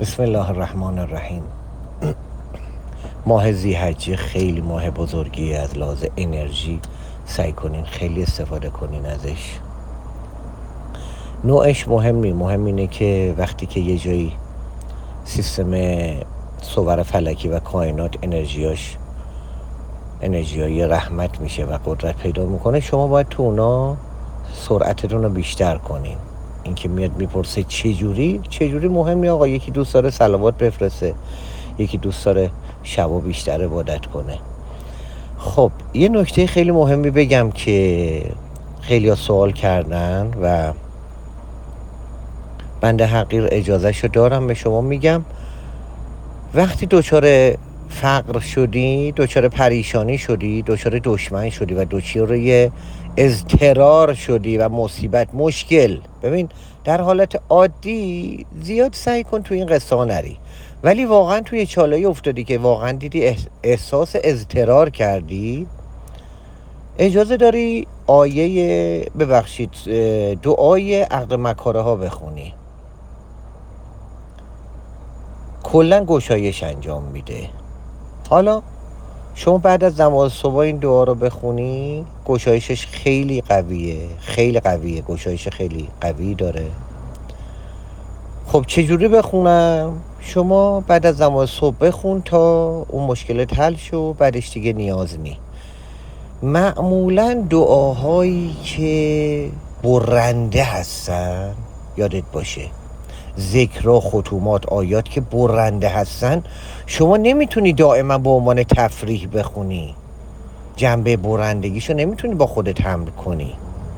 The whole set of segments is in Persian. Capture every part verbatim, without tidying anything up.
بسم الله الرحمن الرحیم. ماه ذی‌حجه خیلی ماه بزرگی از لحاظ انرژی. سعی کنین خیلی استفاده کنین ازش. نوعش مهم نی، مهم اینه که وقتی که یه جایی سیستم صور فلکی و کائنات انرژیاش انرژیای رحمت میشه و قدرت پیدا میکنه، شما باید تو اونا سرعتتون رو بیشتر کنین. این که میاد میپرسه چجوری چجوری مهم نی آقا. یکی دوست داره صلوات بفرسته، یکی دوست داره شبا بیشتر عبادت کنه. خب یه نکته خیلی مهمی بگم که خیلی ها سوال کردن و بنده حقیر اجازهشو دارم به شما میگم. وقتی دچار فقر شدی، دچار پریشانی شدی، دچار دشمن شدی و دچار اضطرار شدی و مصیبت مشکل، ببین در حالت عادی زیاد سعی کن تو این قصه ها نری، ولی واقعا توی چاله‌ای افتادی که واقعا دیدی احساس اضطرار کردی، اجازه داری آیه ببخشید دعای عقد مکاره ها بخونی. کلا گشایش انجام میده. حالا شما بعد از نماز صبح این دعا رو بخونی، گشایشش خیلی قویه، خیلی قویه، گشایش خیلی قوی داره. خب چجوری بخونم؟ شما بعد از نماز صبح بخون تا اون مشکلت حل شو، بعدش دیگه نیاز نی. معمولا دعاهایی که برنده هستن، یادت باشه ذکرها، ختومات، آیات که برنده هستن، شما نمیتونی دائما به عنوان تفریح بخونی. جنبه برندگیشو نمیتونی با خودت حمل کنی.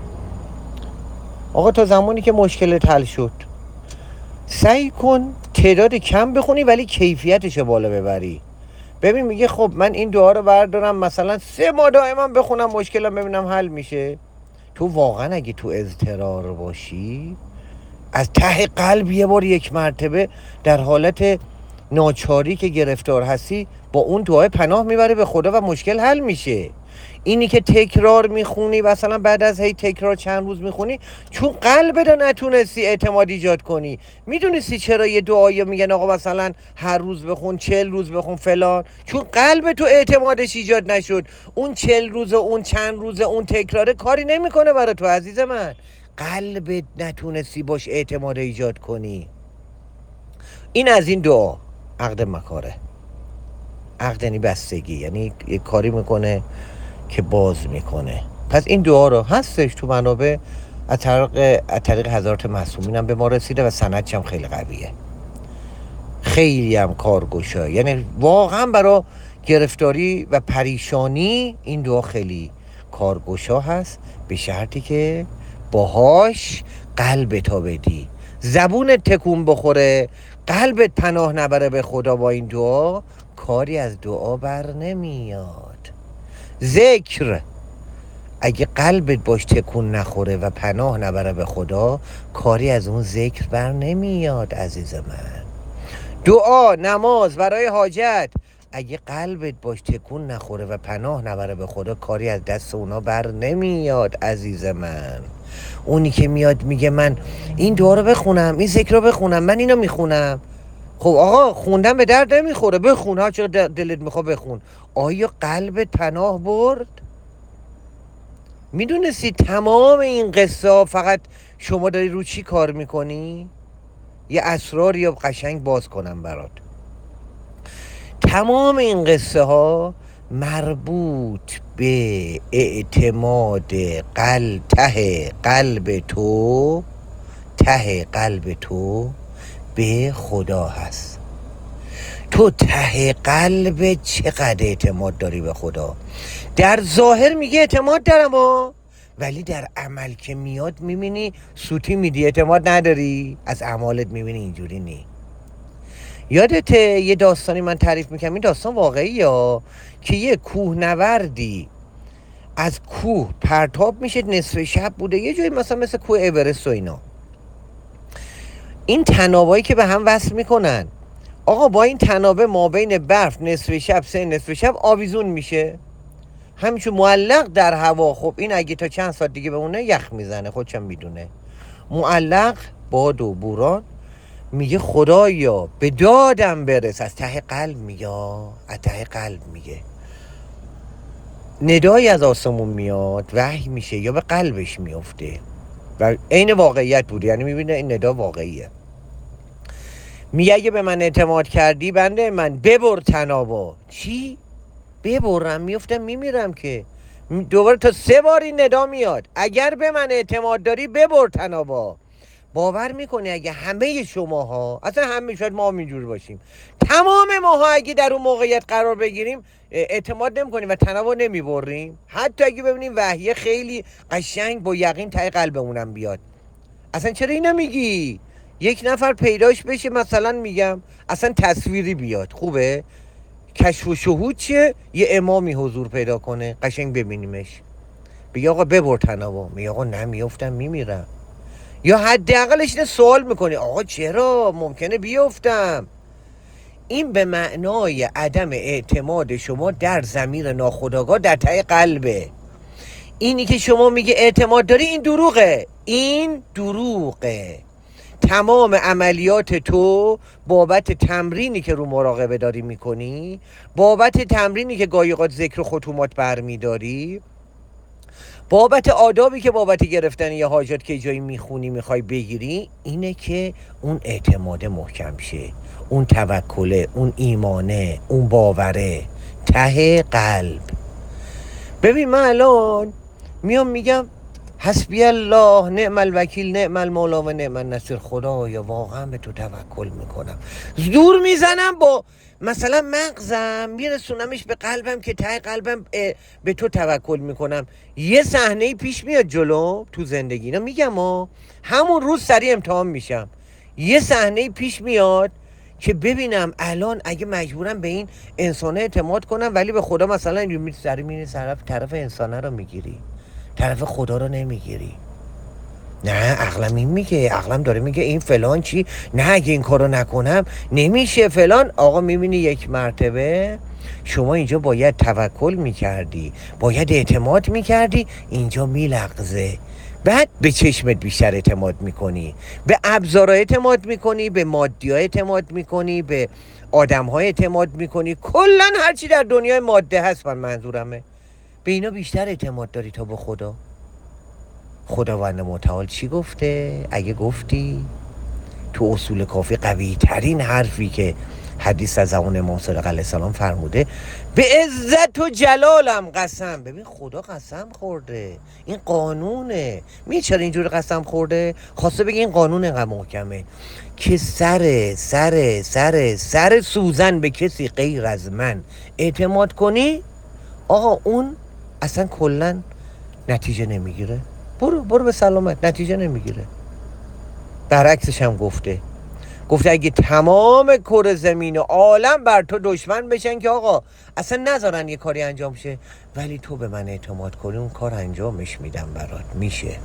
آقا تا زمانی که مشکلت حل شد سعی کن تعداد کم بخونی ولی کیفیتشو بالا ببری. ببین میگه خب من این دعا رو بردارم مثلا سه ماه دائما بخونم مشکلم ببینم حل میشه. تو واقعا اگه تو اضطرار باشی، از ته قلب یه بار یک مرتبه در حالت ناچاری که گرفتار هستی با اون دعای پناه میبره به خدا و مشکل حل میشه. اینی که تکرار میخونی مثلا بعد از هی تکرار چند روز میخونی، چون قلبت نتونستی اعتماد ایجاد کنی. میدونستی چرا یه دعایی میگن آقا مثلا هر روز بخون، چل روز بخون فلان؟ چون قلب تو اعتمادش ایجاد نشد. اون چل روز و اون چند روز اون تکراره کاری نمیکنه برای تو عزیز من. قلبت نتونستی باش اعتماد ایجاد کنی. این از این دعا عقد مکاره. عقد یعنی بستگی، یعنی یه کاری میکنه که باز میکنه. پس این دعا رو هستش تو منابع، از طریق از طریق حضرات معصومین هم به ما رسیده و سندش هم خیلی قویه، خیلی هم کارگشا. یعنی واقعا برای گرفتاری و پریشانی این دعا خیلی کارگشا هست، به شرطی که باهاش قلبت ها بدی، زبونت تکون بخوره، قلبت پناه نبره به خدا. با این دعا کاری از دعا بر نمیاد. ذکر اگه قلبت باش تکون نخوره و پناه نبره به خدا، کاری از اون ذکر بر نمیاد عزیز من. دعا، نماز برای حاجت، اگه قلبت باش تکون نخوره و پناه نبره به خدا، کاری از دست اونا بر نمیاد عزیز من. اونی که میاد میگه من این دعا رو بخونم، این ذکر رو بخونم، من اینو میخونم. خب آقا خوندن به درد نمیخوره، بخون، ها چرا دلت میخواد بخون. آیا قلبت پناه برد؟ میدونستی تمام این قصه ها فقط شما داری رو چی کار میکنی؟ یه اسرار یا قشنگ باز کنم برات. تمام این قصه ها مربوط به اعتماد قلب، ته قلب تو، ته قلب تو به خدا هست. تو ته قلب چقدر اعتماد داری به خدا؟ در ظاهر میگه اعتماد دارم ها، ولی در عمل که میاد میبینی سوتی میدی، اعتماد نداری. از اعمالت میبینی اینجوری نی. یادته یه داستانی من تعریف میکنم، این داستان واقعی ها، که یه کوهنوردی از کوه پرتاب میشه، نصف شب بوده، یه جایی مثلا مثل کوه اورست و اینا. این تنابایی که به هم وصل میکنن، آقا با این تنابه ما بین برف نصف شب سه نصف شب آویزون میشه، همینچون معلق در هوا. خب این اگه تا چند ساعت دیگه بمونه یخ میزنه، خودشم میدونه. معلق باد و بوران میگه خدایا به دادم برس. از ته قلب میگه، از ته قلب میگه. ندایی از آسمون میاد، وحی میشه یا به قلبش میفته و عین واقعیت بوده، یعنی میبینه این ندا واقعیه. میگه اگه به من اعتماد کردی بنده من ببر تنابا. چی؟ ببرم میفتم میمیرم که. دوباره تا سه بار این ندا میاد، اگر به من اعتماد داری ببر تنابا. باور میکنی اگه همه شماها، اصلا همه، شاید ما هم اینجور باشیم، تمام ماها اگه در اون موقعیت قرار بگیریم اعتماد نمیکنیم و تنابا نمیبریم، حتی اگه ببینیم وحیه خیلی قشنگ با یقین ته قلبمونم بیاد. اصلا چرا اینو میگی؟ یک نفر پیداش بشه، مثلا میگم اصلا تصویری بیاد، خوبه؟ کشف و شهود چیه؟ یه امامی حضور پیدا کنه قشنگ ببینیمش، بگه آقا ببر تنابا، میگه آقا نمیافتم میمیرم. یا حداقلش نه سوال میکنی آقا چرا ممکنه بیفتم. این به معنای عدم اعتماد شما در ضمیر ناخودآگاه در ته قلبه. اینی که شما میگه اعتماد داری، این دروغه، این دروغه. تمام عملیات تو بابت تمرینی که رو مراقبه داری میکنی، بابت تمرینی که گاهی اوقات ذکر و ختومات برمیداری، بابت آدابی که بابت گرفتن یه حاجات که جایی میخونی میخوای بگیری، اینه که اون اعتماد محکم شه، اون توکله، اون ایمانه، اون باوره ته قلب. ببین من الان میام میگم حسبی الله نعم الوکیل نعم المولا و نعم النصیر، خدایا واقعا به تو توکل میکنم، زور میزنم با مثلا مغزم میرسونمش به قلبم که ته قلبم به تو توکل میکنم. یه صحنه پیش میاد جلو تو زندگی، اینا میگم ها همون روز سریع امتحان میشم. یه صحنه پیش میاد که ببینم الان اگه مجبورم به این انسانه اعتماد کنم ولی به خدا مثلا این سری میری طرف طرف انسانه رو میگیری، طرف خدا رو نمیگیری. نه عقلم این میگه، عقلم داره میگه این فلان چی، نه اگه این کارو نکنم نمیشه فلان. آقا میبینی یک مرتبه شما اینجا باید توکل میکردی، باید اعتماد میکردی، اینجا میلغزه. بعد به چشمت بیشتر اعتماد میکنی، به ابزارها اعتماد میکنی، به مادی ها اعتماد میکنی، به آدم ها اعتماد میکنی، کلا هرچی در دنیای ماده هست من منظورمه، به اینا بیشتر اعتماد داری تا به خدا. خداوند متعال چی گفته؟ اگه گفتی تو اصول کافی قوی ترین حرفی که حدیث از زمان امام صادق علیه السلام فرموده، به عزت و جلالم قسم. ببین خدا قسم خورده، این قانونه. می چرا اینجور قسم خورده؟ خواسته بگه این قانون اینقدر محکمه که سر سر سر سر سوزن به کسی غیر از من اعتماد کنی، آقا اون اصلا کلا نتیجه نمیگیره. برو برو به سلامت، نتیجه نمیگیره. برعکسش هم گفته، گفته اگه تمام کره زمین و عالم بر تو دشمن بشن که آقا اصلا نذارن یه کاری انجام شه، ولی تو به من اعتماد کنی اون کار انجامش میدم برات، میشه.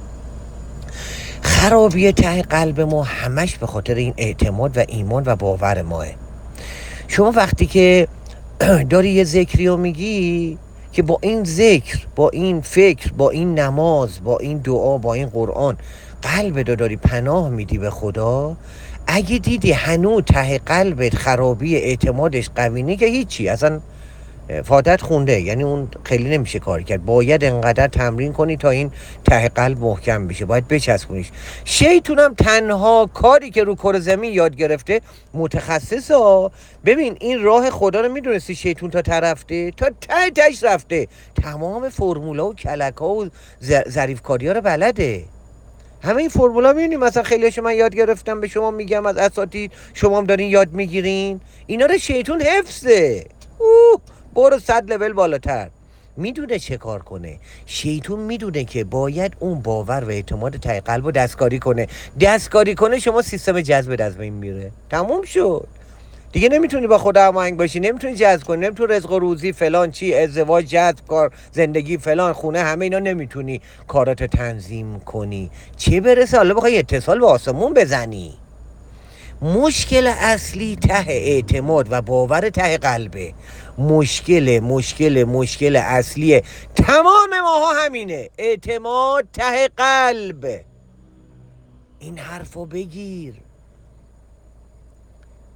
خرابی ته قلب ما همش به خاطر این اعتماد و ایمان و باور ماه. شما وقتی که داری یه ذکری رو میگی که با این ذکر، با این فکر، با این نماز، با این دعا، با این قرآن قلب دو داری پناه میدی به خدا، اگه دیدی هنوز ته قلبت خرابی اعتمادش قوی نیست که هیچی، اصلا فاتحت خونده، یعنی اون خیلی نمیشه کار کرد. باید انقدر تمرین کنی تا این ته قلب محکم بشه، باید بچسبونیش. شیطونم تنها کاری که رو کره زمین یاد گرفته متخصص ها. ببین این راه خدا رو میدونستی شیطون تا طرفته تا ته تهش رفته، تمام فرمولا و کلک ها و ظریف کاری ها رو بلده. همه این فرمولا میبینیم، مثلا خیلیش من یاد گرفتم به شما میگم از اساتید، شما هم دارین یاد میگیرین، اینا رو شیطون حفظه. اوه برو صد لول بالاتر. میدونه چه کار کنه. شیطون میدونه که باید اون باور و اعتماد ته قلب رو دستکاری کنه. دستکاری کنه شما سیستم جذب از بین میره، تموم شد دیگه. نمیتونی با خدا هماهنگ باشی، نمیتونی جذب کنی، نمیتونی رزق و روزی فلان چی، ازدواج، جذب، کار، زندگی فلان، خونه، همه اینا نمیتونی کارات تنظیم کنی، چه برسه حالا بخوای اتصال به آسمون بزنی. مشکل اصلی ته اعتماد و باور ته قلبه. مشکل مشکل مشکل اصلی تمام ماها همینه، اعتماد ته قلب. این حرفو بگیر.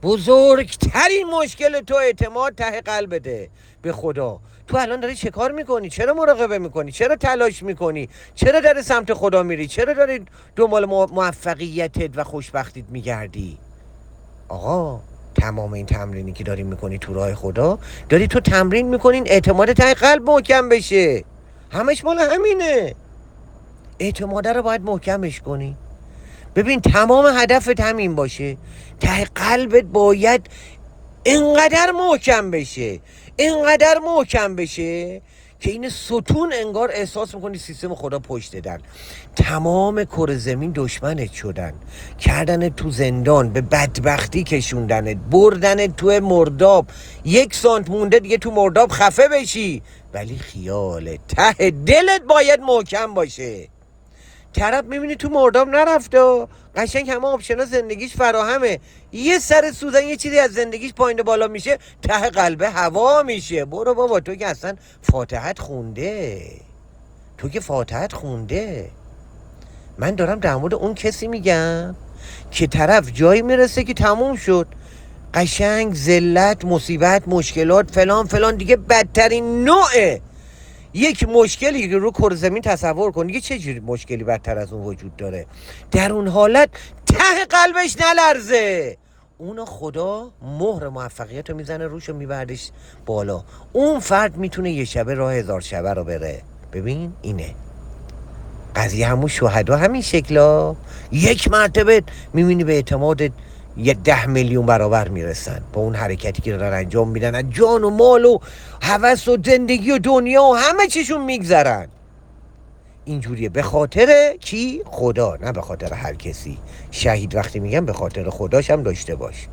بزرگترین مشکل تو اعتماد ته قلبته به خدا. تو الان داری چه کار میکنی؟ چرا مراقبه میکنی؟ چرا تلاش میکنی؟ چرا در سمت خدا میری؟ چرا داری دنبال موفقیتت و خوشبختیت میگردی؟ آقا تمام این تمرینی که داری میکنی تو راه خدا، داری تو تمرین میکنین اعتماد ته قلب محکم بشه. همش مال همینه. اعتماده رو باید محکمش کنی. ببین تمام هدفت همین باشه، ته قلبت باید اینقدر محکم بشه، اینقدر محکم بشه که این ستون انگار احساس میکنی سیستم خدا پشت در. تمام کره زمین دشمنت شدن، کردنت تو زندان، به بدبختی کشوندنت، بردنت تو مرداب، یک سانت مونده دیگه تو مرداب خفه بشی، ولی خیالت ته دلت باید محکم باشه. طرف میبینی تو مرداب نرفته، قشنگ همه آپشنا زندگیش فراهمه، یه سر سوزن یه چیزی از زندگیش پایین بالا میشه، ته قلبه هوا میشه. برو بابا، تو که اصلا فاتحت خونده، تو که فاتحت خونده. من دارم در مورد اون کسی میگم که طرف جایی میرسه که تموم شد، قشنگ ذلت، مصیبت، مشکلات فلان فلان، دیگه بدترین نوعه یک مشکلی که رو کره زمین تصور کن، دیگه چه جوری مشکلی بدتر از اون وجود داره؟ در اون حالت ته قلبش نلرزه، اونو خدا مهر موفقیت رو میزنه روش و میبردش بالا. اون فرد میتونه یه شبه راه هزار شبه رو بره. ببین اینه قضیه. همون شهدا همین شکلا یک مرتبه میبینی به اعتمادت یه ده میلیون برابر میرسن با اون حرکتی که دارن انجام میدن، از جان و مال و هوس و زندگی و دنیا و همه چیشون میگذرن. اینجوریه به خاطر کی؟ خدا، نه به خاطر هر کسی. شهید وقتی میگم به خاطر خداش هم داشته باش.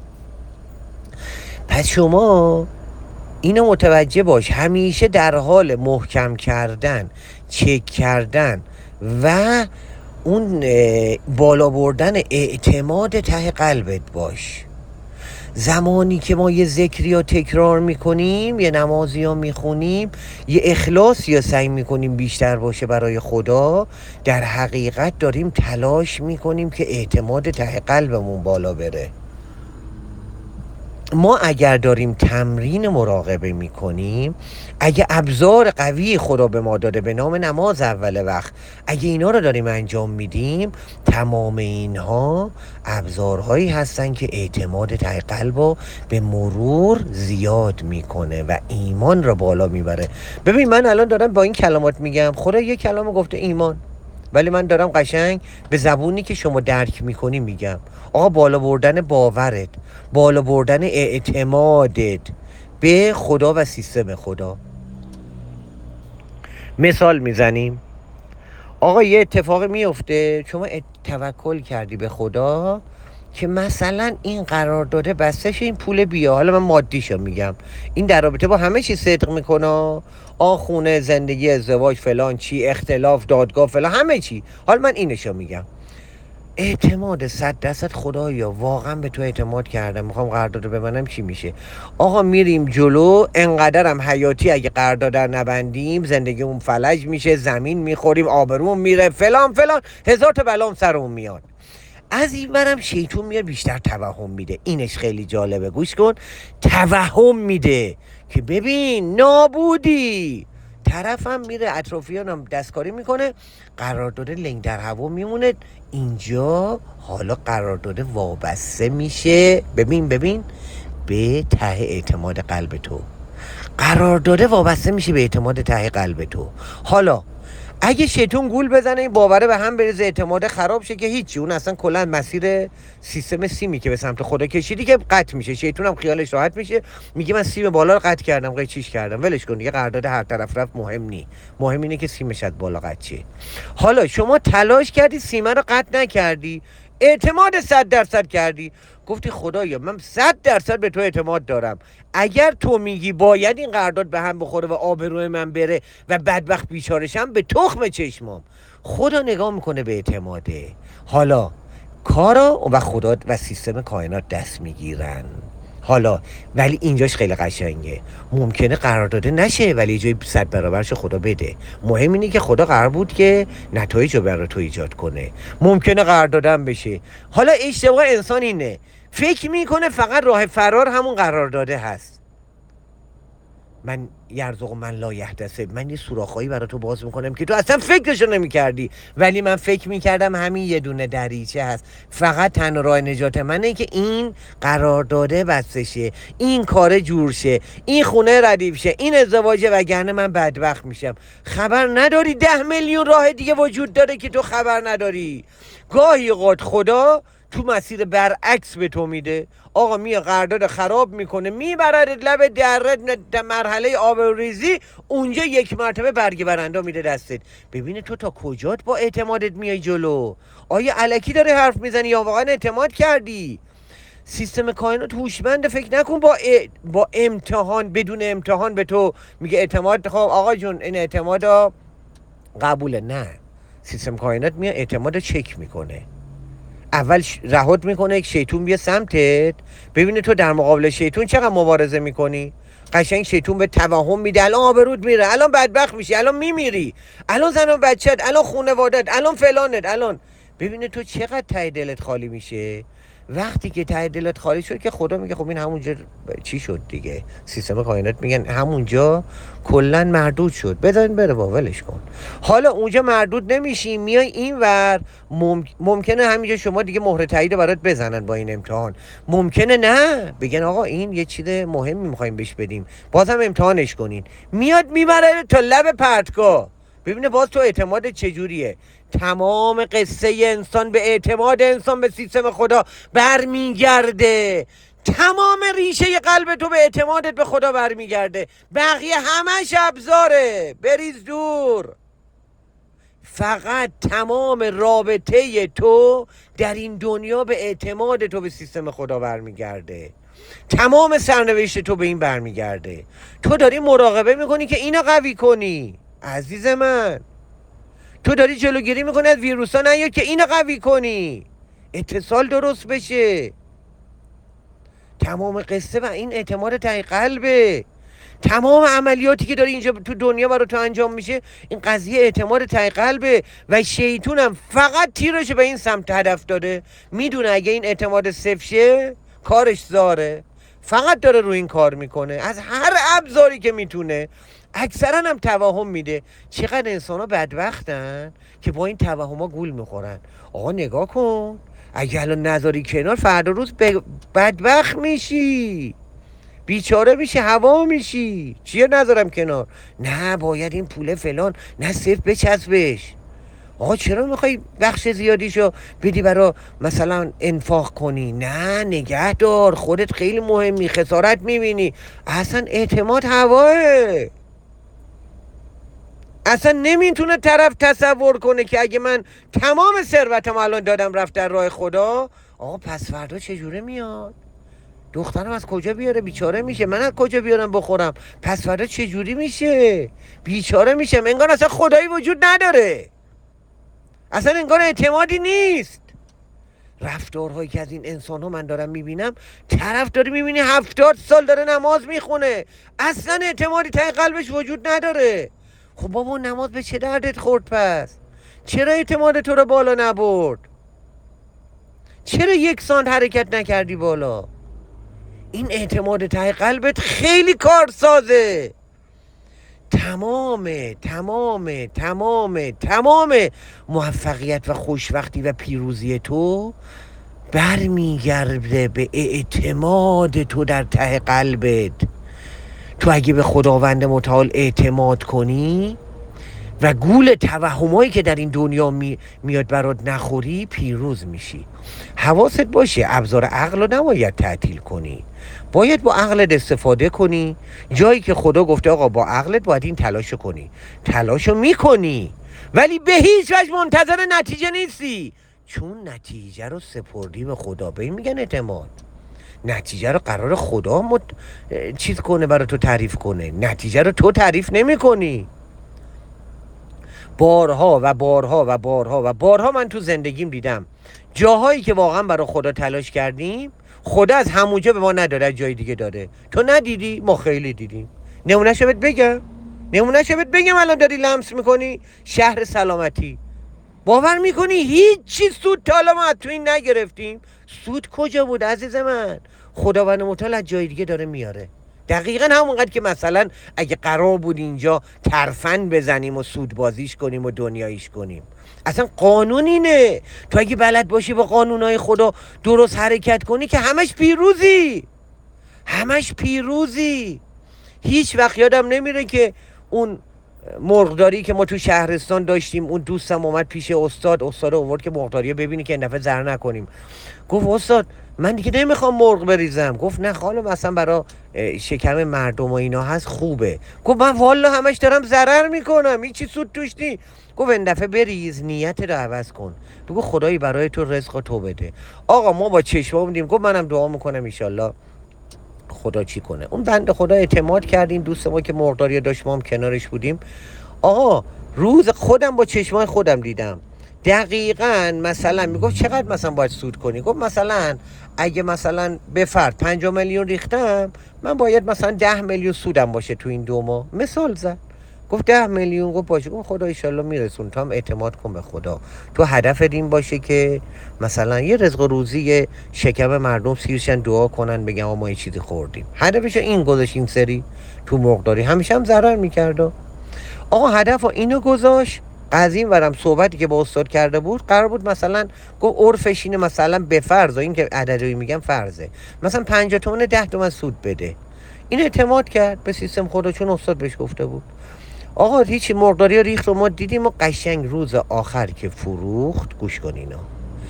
پس شما اینو متوجه باش، همیشه در حال محکم کردن، چک کردن و اون بالا بردن اعتماد ته قلبت باش. زمانی که ما یه ذکری رو تکرار میکنیم، یه نمازی رو میخونیم، یه اخلاصی رو سعی میکنیم بیشتر باشه برای خدا، در حقیقت داریم تلاش میکنیم که اعتماد ته قلبمون بالا بره. ما اگر داریم تمرین مراقبه میکنیم، اگه ابزار قوی خدا به ما داده به نام نماز اول وقت، اگه اینا رو داریم انجام میدیم، تمام اینها ابزارهایی هستن که اعتماد ته قلب رو به مرور زیاد میکنه و ایمان رو بالا میبره. ببین من الان دارم با این کلمات میگم، خدا یه کلمه گفته ایمان، ولی من دارم قشنگ به زبونی که شما درک میکنی میگم. آقا بالا بردن باورت، بالا بردن اعتمادت به خدا و سیستم خدا. مثال میزنیم، آقا یه اتفاق میفته، شما توکل کردی به خدا که مثلا این قرار داده بستش این پول بیا، حالا من مادیشو میگم، این در رابطه با همه چی صدق میکنه، آخونه، زندگی، ازدواج، فلان چی، اختلاف، دادگاه، فلان همه چی. حالا من اینشو میگم، اعتماد صد درصد خدایا واقعا به تو اعتماد کردم، میخوام قرارداد ببندم، چی میشه؟ آقا میریم جلو، انقدرم حیاتی اگه قرارداد نبندیم زندگیمون فلج میشه، زمین میخوریم، آبرومون میره، فلان فلان، هزار تا بلام سرمون میاد. از این برم شیطون میاد بیشتر توهم میده. اینش خیلی جالبه، گوش کن. توهم میده که ببین نابودی، طرفم میره اطرافیانم دستکاری میکنه، قرارداد لنگ در هوا میمونه. اینجا حالا قرارداد وابسته میشه، ببین ببین به ته اعتماد قلب تو. قرارداد وابسته میشه به اعتماد ته قلب تو. حالا اگه شیطون گول بزنه، این باوره به هم بریزه، اعتماد خراب شه، که هیچی، اون اصلا کلا مسیر سیستم سیمی که به سمت خدا کشیدی که قطع میشه. شیطون هم خیالش راحت میشه، میگه من سیم بالا رو قطع کردم، قیچیش کردم، ولش کن دیگه، قرارداد هر طرف رفت مهم نی، مهم اینه که سیمش از بالا قطع شه. حالا شما تلاش کردی سیم رو قطع نکردی، اعتماد صد درصد کردی، گفتی خدایا من صد درصد به تو اعتماد دارم، اگر تو میگی باید این قرارداد به هم بخوره و آبروی من بره و بدبخت بیچارشم، به تخم چشمام. خدا نگاه میکنه به اعتماده. حالا کارا و خدا و سیستم کائنات دست میگیرن. حالا ولی اینجاش خیلی قشنگه، ممکنه قرارداد نشه ولی جای صد برابرش خدا بده. مهم اینه که خدا قرار بود که نتایج رو برای تو ایجاد کنه. ممکنه قراردادم بشه. حالا اشتباه انسان اینه، فکر میکنه فقط راه فرار همون قرارداده هست. من یرزق من لا یحتسب، من یه سوراخایی برای تو باز میکنم که تو اصلا فکرشو نمیکردی، ولی من فکر میکردم همین یه دونه دریچه هست. فقط تنها راه نجات منه که این قرارداده بسته شه، این کار جور شه، این خونه ردیف شه، این ازدواجه، وگرنه من بدبخت میشم. خبر نداری ده میلیون راه دیگه وجود داره که تو خبر نداری. گاهی اوقات خدا تو مسیر برعکس به تو میده. آقا میاد قرارداد خراب میکنه، میبرد لب دره مرحله آبروریزی، اونجا یک مرتبه برگ برنده میده دستت. ببینه تو تا کجات با اعتمادت میای جلو. آیا الکی داره حرف میزنی یا واقعا اعتماد کردی؟ سیستم کائنات هوشمنده. فکر نکن با ا... با امتحان، بدون امتحان به تو میگه اعتماد. خب آقا جون این اعتماد قبوله. نه، سیستم کائنات میاد اعتماد چک میکنه. اول رهات میکنه یک شیطون بیا سمتت، ببینه تو در مقابل شیطون چقدر مبارزه میکنی. قشنگ شیطون به توهم میده الان آبرود میره، الان بدبخت میشی، الان میمیری، الان زن و بچت، الان خانوادت، الان فلانت، الان. ببینه تو چقدر ته دلت خالی میشه. وقتی که ته دلت خالی شد که خدا میگه خب این همونجا چی شد دیگه. سیستم کائنات میگن همونجا کلا مردود شد، بذارین بره با ولش کن. حالا اونجا مردود نمیشی، میای اینور، مم... ممکنه همینجا شما دیگه مهر تایید برات بزنن با این امتحان. ممکنه نه بگن آقا این یه چیز مهمی میخوایم بهش بدیم، بازم امتحانش کنین. میاد میبره تا لب پرتگاه، ببینه باز تو اعتماد چجوریه. تمام قصه انسان به اعتماد انسان به سیستم خدا برمیگرده. تمام ریشه قلب تو به اعتمادت به خدا برمیگرده. بقیه همش ابزاره، بریز دور. فقط تمام رابطه تو در این دنیا به اعتماد تو به سیستم خدا برمیگرده. تمام سرنوشت تو به این برمیگرده. تو داری مراقبه میکنی که اینو قوی کنی عزیز من. تو داری جلوگیری میکنی از ویروسا نیاد که اینو قوی کنی، اتصال درست بشه. تمام قصه و این اعتماد ته قلبه. تمام عملیاتی که داری اینجا تو دنیا برای تو انجام میشه این قضیه اعتماد ته قلبه. و شیطونم فقط تیرش به این سمت هدف داده، میدونه اگه این اعتماد صفر شه کارش زاره، فقط داره روی این کار میکنه از هر ابزاری که میتونه. اکثرا هم توهم میده. چقدر انسان ها بدبختن که با این توهم ها گول میخورن. آقا نگاه کن، اگه الان نذاری کنار فردا روز بدبخت میشی، بیچاره میشی، هوا میشی. چیه نذارم کنار؟ نه باید این پوله فلان، نه صرف بچسبش. آقا چرا میخوای بخش زیادیشو بدی برا مثلا انفاق کنی؟ نه نگه دار، خودت خیلی مهمی، خسارت میبینی. اصلا اعتماد هواه. اصلا نمیتونه طرف تصور کنه که اگه من تمام ثروتم الان دادم رفت در راه خدا، آقا پس فردا چجوره میاد؟ دخترم از کجا بیاره؟ بیچاره میشه. من از کجا بیارم بخورم؟ پس فردا چجوری میشه؟ بیچاره میشم. انگار اصلا خدایی وجود نداره، اصلا انگار اعتمادی نیست. رفتارهایی که از این انسان ها من دارم میبینم، طرف داره میبینی هفتاد سال داره نماز میخونه، اصلا اعتمادی ته قلبش وجود نداره. خب بابا نماز به چه دردت خورد پس؟ چرا اعتماد تو رو بالا نبرد؟ چرا یک سانت حرکت نکردی بالا؟ این اعتماد ته قلبت خیلی کارسازه. تمام تمام تمام تمام موفقیت و خوشبختی و پیروزی تو برمیگرده به اعتماد تو در ته قلبت. تو اگه به خداوند متعال اعتماد کنی و گول توهمایی که در این دنیا می میاد برات نخوری، پیروز میشی. حواست باشه ابزار عقل رو نباید تعطیل کنی، باید با عقلت استفاده کنی. جایی که خدا گفته آقا با عقلت باید این تلاشو کنی، تلاشو میکنی، ولی به هیچ وجه منتظر نتیجه نیستی، چون نتیجه رو سپردی به خدا. به این میگن اعتماد. نتیجه رو قرار خدا مت... چیز کنه برای تو تعریف کنه، نتیجه رو تو تعریف نمی کنی. بارها و بارها و بارها و بارها من تو زندگیم دیدم جاهایی که واقعا برای خدا تلاش کردیم، خدا از همونجا به ما نداره، از جای دیگه داره. تو ندیدی؟ ما خیلی دیدیم. نمونهشو بهت بگم نمونهشو بهت بگم الان داری لمس میکنی شهر سلامتی، باور میکنی هیچ چیز سود تا حالا ما تو این نگرفتیم؟ سود کجا بود عزیز من؟ خداوند متعال از جای دیگه داره میاره. دقیقا همونقدر که مثلا اگه قرار بود اینجا ترفند بزنیم و سود بازیش کنیم و دنیاییش کنیم، اصلا قانون اینه. تو اگه بلد باشی با قانونهای خدا درست حرکت کنی که همش پیروزی، همش پیروزی. هیچ وقت یادم نمیره که اون مرغداری که ما تو شهرستان داشتیم، اون دوستم اومد پیش استاد، استاد آورد که مرغداری ببینی که این دفعه زر نکنیم. گفت استاد من دیگه نمیخوام مرغ بریزم. گفت نه خانم اصلا برای شکم مردم و اینا هست خوبه. گفت من والا همش دارم ضرر میکنم، هیچی سود توش نی. گفت این دفعه بریز، نیت رو عوض کن، بگو خدایی برای تو رزق تو بده. آقا ما با چشمام دیدیم. گفت منم دعا میکنم ان خدا چی کنه. اون بنده خدا اعتماد کردیم، دوست ما که مرغداری داشت، ما هم کنارش بودیم. آقا روز خودم با چشمای خودم دیدم دقیقاً. مثلا میگفت چقدر مثلا باید سود کنی؟ گفت مثلا اگه مثلا به فرد پنجاه میلیون ریختم، من باید مثلا ده میلیون سودم باشه تو این دو ماه. مثال زد. گفت ده میلیون. گفت باشه. گفت خدا ایشالله میرسون. تو هم اعتماد کن به خدا. تو هدفت این باشه که مثلا یه رزق و روزی شکم مردم سیرشن، دعا کنن بگم ما یه چیزی خوردیم. هدفش این گذاشت این سری تو مرغداری. همیشه هم ضرر میکرد. آقا هدف اینو گذاشت. از این ورم صحبتی که با استاد کرده بود قرار بود مثلا گفت عرفش اینه، مثلا به فرض، این که عددی میگم فرضه، مثلا پنجاه تومن ده تومن سود بده. این اعتماد کرد به سیستم خدا، چون استاد بهش گفته بود. آقا هیچی، مرغداری ریخت و ما دیدیم و قشنگ روز آخر که فروخت، گوش کن اینا،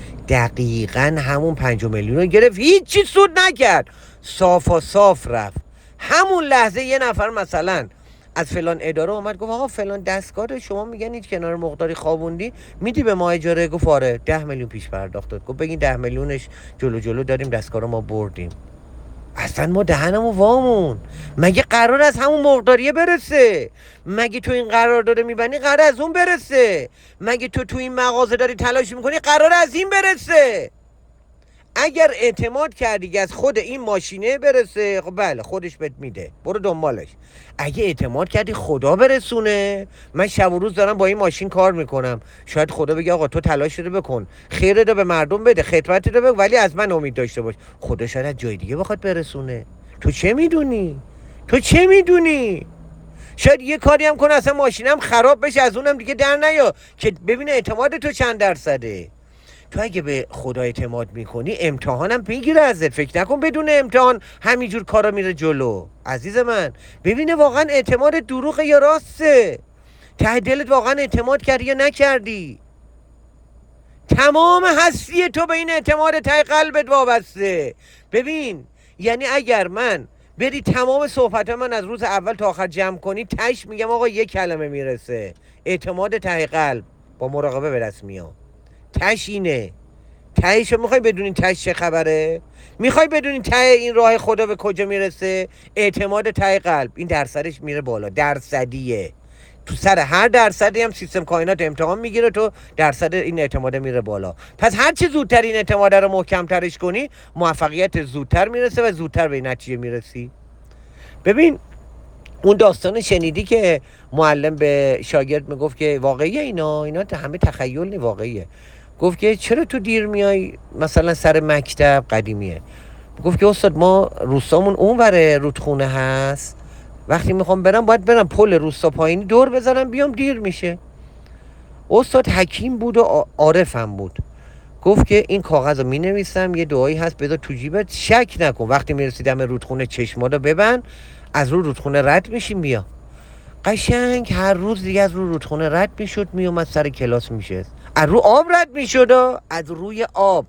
دقیقاً همون پنجاه میلیون رو گرفت، هیچی سود نکرد، صافا صاف رفت. همون لحظه یه نفر مثلا از فلان اداره اومد گفت آقا فلان دستگاه شما میگن این کنار مرغداری خوابوندی، میدی به ما اجاره؟ گفت آره. ده میلیون پیش پرداخت داد. گفت بگین ده میلیونش جلو جلو داریم، دستگاه رو ما بردیم. اصلا ما دهنمو وامون. مگه قرار از همون مرغداریه برسه؟ مگه تو این قرار داره میبنی قرار از اون برسه؟ مگه تو تو این مغازه داری تلاش میکنی قرار از این برسه؟ اگر اعتماد کردی که از خود این ماشینه برسه، خب بله خودش بهت میده، برو دنبالش. اگه اعتماد کردی خدا برسونه، من شب و روز دارم با این ماشین کار میکنم، شاید خدا بگه آقا تو تلاش رو بکن، خیرت رو به مردم بده، خدمت رو بگو، ولی از من امید داشته باش. خدا شاید از جای دیگه بخواد برسونه. تو چه میدونی؟ تو چه میدونی؟ شاید یه کاری هم کنه اصلا ماشینم خراب بشه، از اونم دیگه در نیا که ببینه اعتماد تو چند درصده. تو اگه به خدا اعتماد میکنی امتحانم میگیره ازت. فکر نکن بدون امتحان همینجور کارا میره جلو. عزیز من ببینه واقعا اعتماد دروغه یا راسته، ته دلت واقعا اعتماد کردی یا نکردی. تمام هستی تو به این اعتماد ته قلبت وابسته. ببین یعنی اگر من بری تمام صحبت من از روز اول تا آخر جمع کنی، تش میگم آقا یک کلمه میرسه: اعتماد ته قلب با مراقبه به دست میاد. تش اینه. تهشو میخوای بدونین تهش چه خبره؟ میخوای بدونین ته این راه خدا به کجا میرسه؟ اعتماد ته قلب. این درصدش میره بالا، درصدیه. تو سر هر درصدی هم سیستم کائنات امتحان میگیره، تو درصد این اعتماد میره بالا. پس هر چی زودتر این اعتماد رو محکم ترش کنی، موفقیت زودتر میرسه و زودتر به نتیجه میرسی. ببین اون داستان شنیدی که معلم به شاگرد میگفت که واقعیه اینا اینا همه تخیل نی، واقعیه. گفت که چرا تو دیر میای مثلا سر مکتب؟ قدیمیه. گفت که استاد ما روستامون اونوره رودخونه هست، وقتی میخوام برم باید برم پل روستا پایینی دور بزنم بیام، دیر میشه. استاد حکیم بود و عارفم بود. گفت که این کاغذ رو مینویسم، یه دعایی هست بذار تو جیبت، شک نکن وقتی میرسیدم رودخونه چشماتو ببند، از رو رودخونه رد میشیم بیا. قشنگ هر روز دیگه از رو رودخونه رد میشد، میومد سر کلاس میشه، از رو آب رد میشد، از روی آب.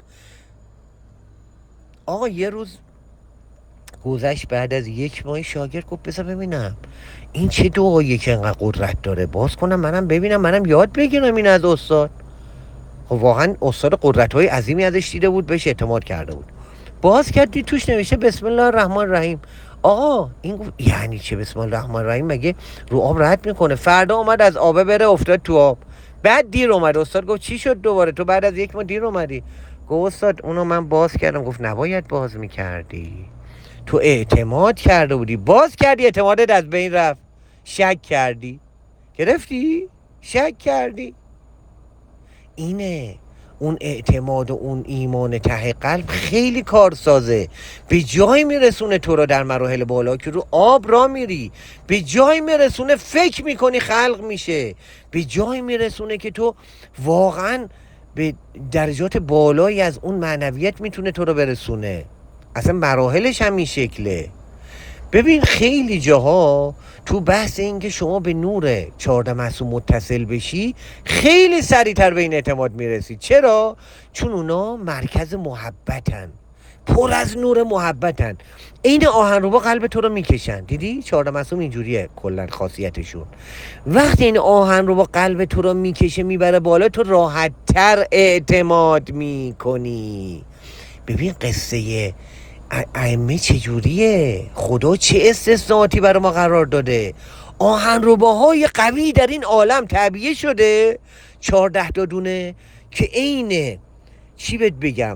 آقا یه روز گذشت، بعد از یک ماه شاگرد گفت بذار ببینم این چه دعاییه که انقدر قدرت داره، باز کنم منم ببینم، منم یاد بگیرم این از استاد. خب واقعا استاد قدرت‌های عظیمی ازش دیده بود، بهش اعتماد کرده بود. باز کردی توش نوشته بسم الله الرحمن الرحیم. آقا این گفت یعنی چه بسم الله الرحمن الرحیم؟ مگه رو آب رد میکنه؟ فردا اومد از آبه بره افتاد تو آب، بعد دیر اومد. استاد گفت چی شد دوباره تو بعد از یک ماه دیر اومدی؟ گفت استاد اونو من باز کردم. گفت نباید باز میکردی، تو اعتماد کرده بودی، باز کردی اعتمادت از بین رفت، شک کردی، گرفتی شک کردی. اینه اون اعتماد و اون ایمان ته قلب خیلی کارسازه، به جای میرسونه تو رو در مراحل بالا که رو آب را میری، به جای میرسونه فکر میکنی خلق میشه، به جای میرسونه که تو واقعا به درجات بالایی از اون معنویت میتونه تو رو برسونه. اصلا مراحلش هم این شکله. ببین خیلی جاها تو بحث این که شما به نور چهارده معصوم متصل بشی خیلی سریعتر به این اعتماد میرسی. چرا؟ چون اونا مرکز محبتن، پر از نور محبتن. این آهنربا قلب تو رو میکشن. دیدی چهارده معصوم اینجوریه کلا خاصیتشون. وقتی این آهنربا قلب تو رو میکشه میبره بالا، تو راحت تر اعتماد میکنی. ببین قصه ائمه چجوریه؟ خدا چه استثناءاتی برای ما قرار داده. آهنرباهای قوی در این عالم تعبیه شده، چهارده تا دونه که عین چی بهت بگم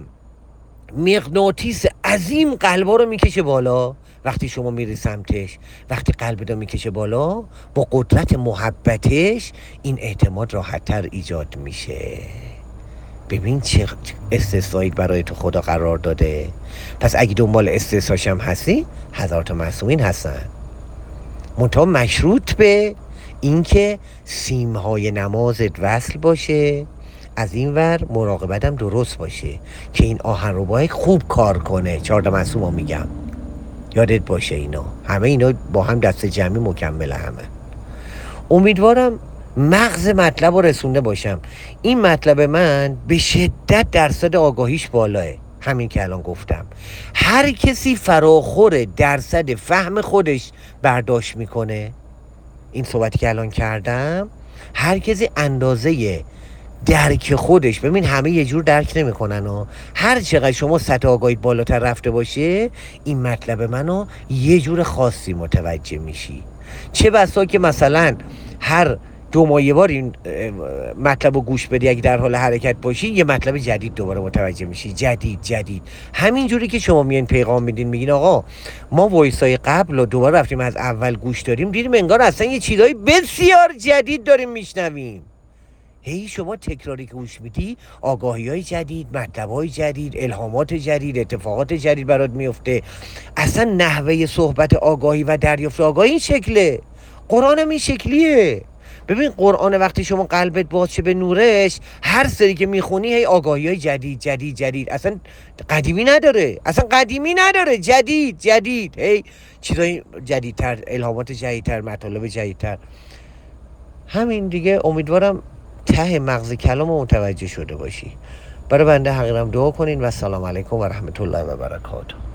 مغناطیس عظیم قلبا رو میکشه بالا. وقتی شما میری سمتش، وقتی قلب رو میکشه بالا، با قدرت محبتش این اعتماد راحت‌تر ایجاد میشه. ببین چه استثنایی برای تو خدا قرار داده. پس اگه دنبال استثناش هم هستی، حضرات معصومین هستن، منتها مشروط به اینکه سیمهای نمازت وصل باشه، از این ور مراقبت هم درست باشه که این آهنربای خوب کار کنه. چهارده معصوم ها میگم یادت باشه، اینا همه اینا با هم دست جمعی مکمل همه. امیدوارم مغز مطلب رو رسونده باشم. این مطلب من به شدت درصد آگاهیش بالاه، همین که الان گفتم. هر کسی فراخور درصد فهم خودش برداشت میکنه، این صحبتی که الان کردم، هر کسی اندازه درک خودش، ببین همه یه جور درک نمیکنن و هر چقدر شما سطح آگاهیت بالاتر رفته باشه، این مطلب منو یه جور خاصی متوجه میشی. چه بسا که مثلا هر دو ماه یه بار این مطلب رو گوش بدی، اگه در حال حرکت باشی یه مطلب جدید دوباره متوجه میشی. جدید جدید همین جوری که شما میان پیغام میدین، میگین آقا ما وایسای قبل و دوباره رفتیم از اول گوش داریم، دیدیم انگار اصلا یه چیزای بسیار جدید داریم میشنویم. هی شما تکراری که گوش میدی، آگاهی های جدید، مطلب های جدید، الهامات جدید، اتفاقات جدید برات میفته. اصلا نحوه صحبت آگاهی و دریافت آگاهی این شکله. قرآن هم این شکلیه. ببین قرآن وقتی شما قلبت باز شه به نورش، هر سری که میخونی هی آگاهی های جدید جدید جدید، اصلا قدیمی نداره، اصلا قدیمی نداره، جدید جدید، هی چیزای جدیدتر، الهامات جدیدتر، مطالب جدیدتر. همین دیگه. امیدوارم ته مغز کلام متوجه شده باشی. برای بنده حقیرم دعا کنین و السلام علیکم و رحمت الله و برکاته.